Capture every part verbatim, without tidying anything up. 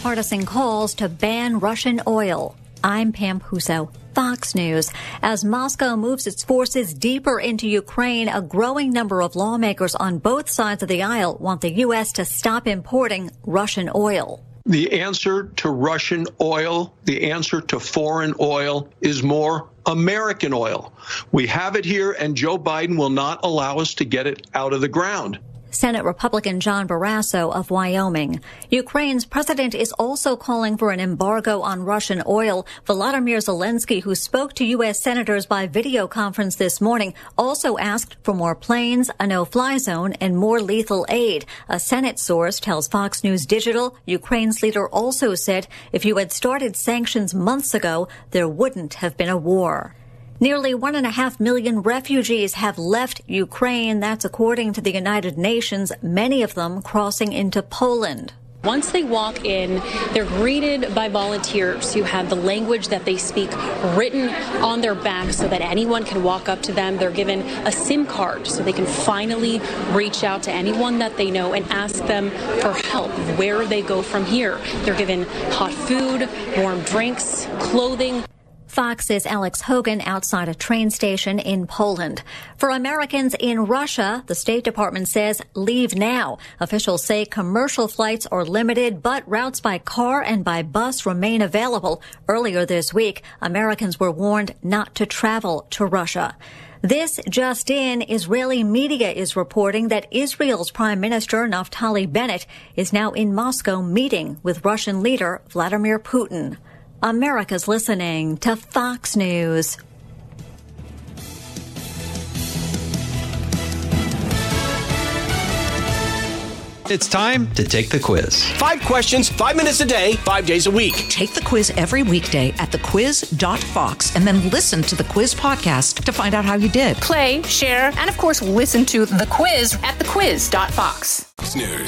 bipartisan calls to ban Russian oil. I'm Pam Puso, Fox News. As Moscow moves its forces deeper into Ukraine, a growing number of lawmakers on both sides of the aisle want the U S to stop importing Russian oil. The answer to Russian oil, the answer to foreign oil, is more American oil. We have it here, and Joe Biden will not allow us to get it out of the ground. Senate Republican John Barrasso of Wyoming. Ukraine's president is also calling for an embargo on Russian oil. Volodymyr Zelensky, who spoke to U S senators by video conference this morning, also asked for more planes, a no-fly zone, and more lethal aid. A Senate source tells Fox News Digital Ukraine's leader also said if you had started sanctions months ago, there wouldn't have been a war. Nearly one and a half million refugees have left Ukraine. That's according to the United Nations, many of them crossing into Poland. Once they walk in, they're greeted by volunteers who have the language that they speak written on their back so that anyone can walk up to them. They're given a SIM card so they can finally reach out to anyone that they know and ask them for help. Where they go from here. They're given hot food, warm drinks, clothing. Fox's Alex Hogan outside a train station in Poland. For Americans in Russia, the State Department says leave now. Officials say commercial flights are limited, but routes by car and by bus remain available. Earlier this week, Americans were warned not to travel to Russia. This just in, Israeli media is reporting that Israel's Prime Minister Naftali Bennett is now in Moscow meeting with Russian leader Vladimir Putin. America's listening to Fox News. It's time to take the quiz. Five questions, five minutes a day, five days a week. Take the quiz every weekday at the quiz dot fox and then listen to the quiz podcast to find out how you did. Play, share, and of course, listen to the quiz at the quiz dot fox. Fox News.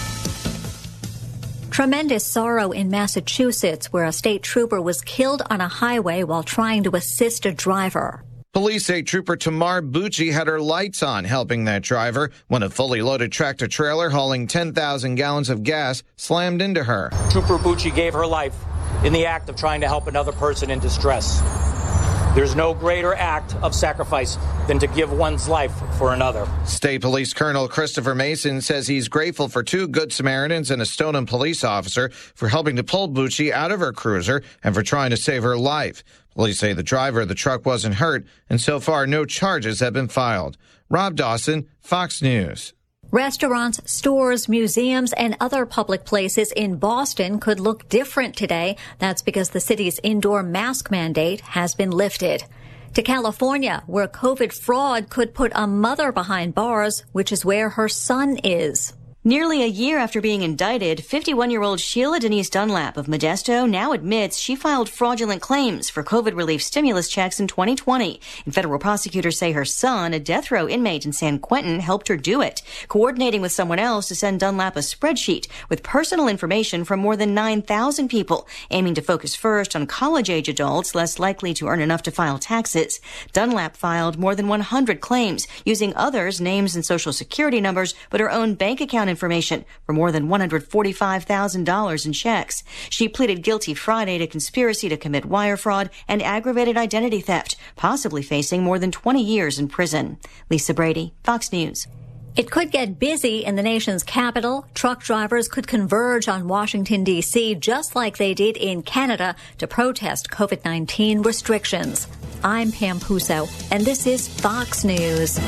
Tremendous sorrow in Massachusetts, where a state trooper was killed on a highway while trying to assist a driver. Police say Trooper Tamar Bucci had her lights on helping that driver when a fully loaded tractor-trailer hauling ten thousand gallons of gas slammed into her. Trooper Bucci gave her life in the act of trying to help another person in distress. There's no greater act of sacrifice than to give one's life for another. State Police Colonel Christopher Mason says he's grateful for two Good Samaritans and a Stoneham police officer for helping to pull Bucci out of her cruiser and for trying to save her life. Police say the driver of the truck wasn't hurt, and so far no charges have been filed. Rob Dawson, Fox News. Restaurants, stores, museums, and other public places in Boston could look different today. That's because the city's indoor mask mandate has been lifted. To California, where COVID fraud could put a mother behind bars, which is where her son is. Nearly a year after being indicted, fifty-one-year-old Sheila Denise Dunlap of Modesto now admits she filed fraudulent claims for COVID relief stimulus checks in twenty twenty. And federal prosecutors say her son, a death row inmate in San Quentin, helped her do it, coordinating with someone else to send Dunlap a spreadsheet with personal information from more than nine thousand people, aiming to focus first on college-age adults less likely to earn enough to file taxes. Dunlap filed more than one hundred claims, using others' names and social security numbers, but her own bank account information for more than one hundred forty-five thousand dollars in checks. She pleaded guilty Friday to conspiracy to commit wire fraud and aggravated identity theft, possibly facing more than twenty years in prison. Lisa Brady, Fox News. It could get busy in the nation's capital. Truck drivers could converge on Washington, D C, just like they did in Canada to protest COVID nineteen restrictions. I'm Pam Puso, and this is Fox News.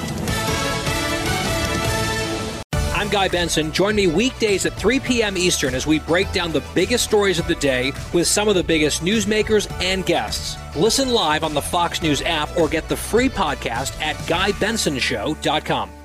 I'm Guy Benson. Join me weekdays at three p.m. Eastern as we break down the biggest stories of the day with some of the biggest newsmakers and guests. Listen live on the Fox News app or get the free podcast at guy benson show dot com.